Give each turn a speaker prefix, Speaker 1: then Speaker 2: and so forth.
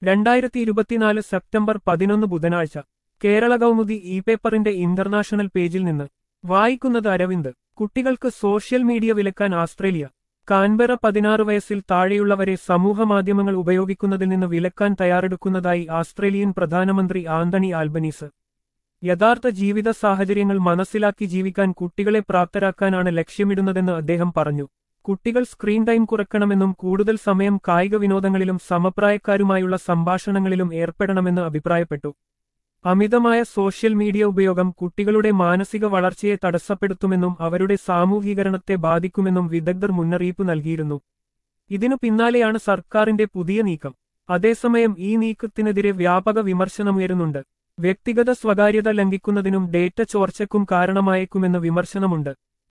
Speaker 1: 2024 September 11 ബുധനാഴ്ച Kerala Kaumudi e പേപ്പറിന്റെ international പേജിൽ നിന്ന് വായിക്കുന്നത് അരവിന്ദ്. കുട്ടികൾക്ക് സോഷ്യൽ മീഡിയ വിലക്കാൻ ആസ്ട്രേലിയ. കാൻബെറ 16 വയസ്സിൽ താഴെയുള്ളവരെ സമൂഹമാധ്യമങ്ങൾ ഉപയോഗിക്കുന്നതിൽ നിന്ന് വിലക്കാൻ തയ്യാറെടുക്കുന്നതായി ആസ്ട്രേലിയൻ പ്രധാനമന്ത്രി ആന്റണി ആൽബനീസ്. യഥാർത്ഥ ജീവിത സാഹചര്യങ്ങൾ മനസ്സിലാക്കി ജീവിക്കാൻ കുട്ടികളെ പ്രാപ്തരാക്കാനാണ് ലക്ഷ്യമിടുന്നതെന്ന് അദ്ദേഹം പറഞ്ഞു. കുട്ടികൾ സ്ക്രീൻ ടൈം കുറയ്ക്കണമെന്നും കൂടുതൽ സമയം കായിക വിനോദങ്ങളിലും സമപ്രായക്കാരുമായുള്ള സംഭാഷണങ്ങളിലും ഏർപ്പെടണമെന്ന് അഭിപ്രായപ്പെട്ടു. അമിതമായ സോഷ്യൽ മീഡിയ ഉപയോഗം കുട്ടികളുടെ മാനസിക വളർച്ചയെ തടസ്സപ്പെടുത്തുമെന്നും അവരുടെ സാമൂഹീകരണത്തെ ബാധിക്കുമെന്നും വിദഗ്ധർ മുന്നറിയിപ്പ് നൽകിയിരുന്നു. ഇതിനു പിന്നാലെയാണ് സർക്കാരിന്റെ പുതിയ നീക്കം. അതേസമയം ഈ നീക്കത്തിനെതിരെ വ്യാപക വിമർശനമുയരുന്നുണ്ട്. വ്യക്തിഗത സ്വകാര്യത ലംഘിക്കുന്നതിനും ഡേറ്റ ചോർച്ചയ്ക്കും കാരണമായേക്കുമെന്ന് വിമർശനമുണ്ട്.